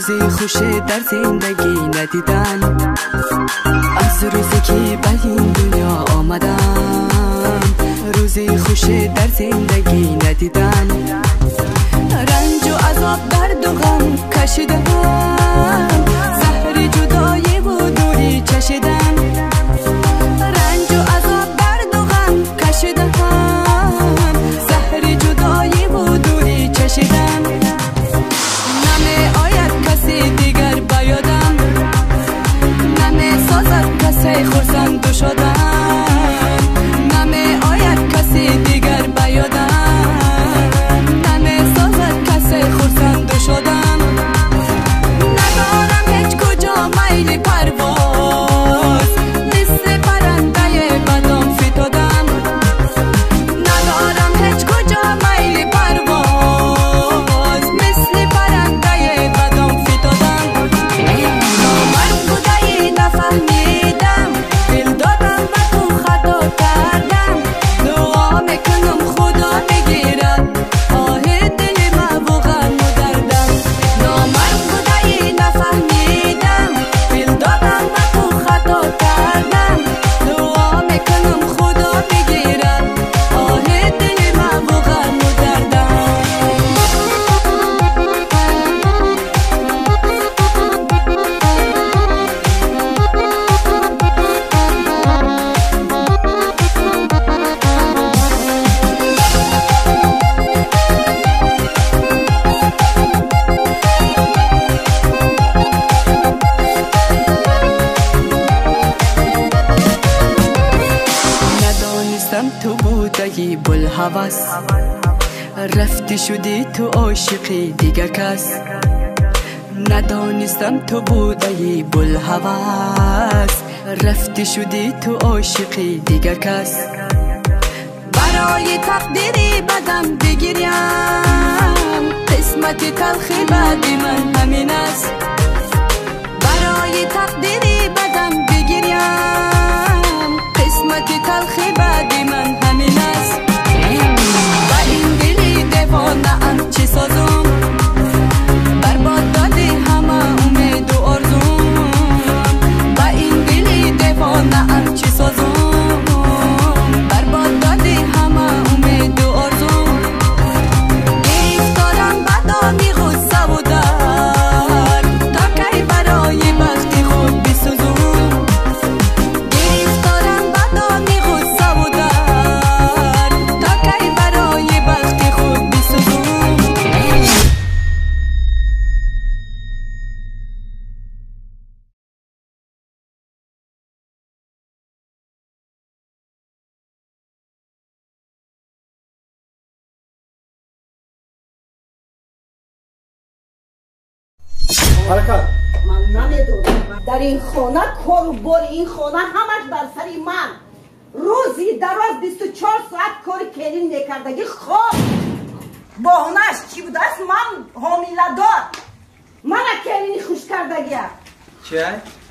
روزی خوش در زندگی ندیدن، از روزی که به این دنیا آمدم. روزی خوش در زندگی ندیدن، رنج و عذاب درد و غم کشیدم، زهر جدایی و دوری چشیدم. رنج و عذاب درد و غم کشیدم، زهر جدایی و دوری چشیدم. نمی آید کسی دیگر بیادم، نمی سازد کسی خرسند شدم. نمی آید کسی دیگر بیادم، نمی سازد کسی خرسند شدم. ندارم هیچ کجا میل پرواز، مثل پرنده بدم فتادم. ندارم هیچ کجا میل پرواز، مثل پرنده بدم فتادم. نامرد بودی نفهمیدم، دل دادم و تو خطا کردم. دعا میکنم خدا بگیرد آه دل ما و غم و دردم. نامرد بودی نفهمیدم، دل دادم و تو خطا کردم. دعا میکنم خدا بگیرد آه دل ما و غم و دردم. ندانستم تو بودی بلحوث، رفتی شدی تو عاشقی دیگر کس. ندانستم تو بودی بلحوث، رفتی شدی تو عاشقی دیگر کس. برای تقدیری بدم بگیریم، قسمت تلخی بعد من همین است. برای تقدیری بدم بگیریم، قسمت تلخی بعد من همین است. با این دلی دیوانه ام چی سازم، برباد دادی همه امید و آرزوم. با این دلی دیوانه ام چی سازم، برباد دادی همه امید و آرزوم. گرفتارم بدانی غصه و درد، تا کی برای بخت خود بسوزم. گرفتارم بدانی غصه و درد، تا کی برای بخت خود بسوزم. حرکت. من نمیدونم در این خانه کار و بار این خانه همش بر سر من. روزی دراز 24 ساعت کار کلین میکردگی. خب بهانه‌اش چی بود است؟ من حامله دار، من کلینی خوش کردگی. چه؟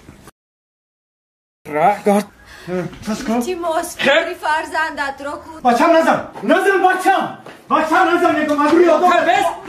راه دار تیموس بری فرزندت را کود. بچم نزن بچم نزن نگم از روی آدم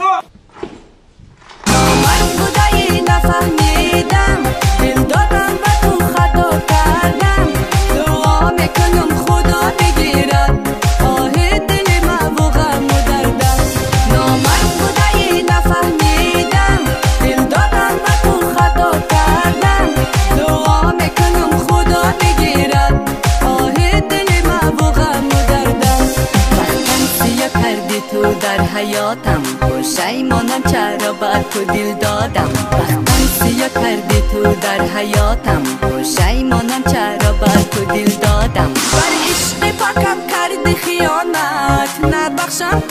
نامرد بودی نفهمیدم، دل دادم و تو خطا کردم. دعا میکنم خدا بگیرد آه دل ما و غم و دردم. نامرد بودی نفهمیدم، دل دادم و تو خطا کردم. دعا میکنم خدا بگیرد آه دل ما و غم و دردم. وقتم سیاه کردی تو در حیاتم، پشیمانم چرا بر تو دل دادم. وقتم سیاه کردی تو در حیاتم، پشیمانم چرا بر تو دل دادم. بر عشق پاکم کردی خیانت، نبخشم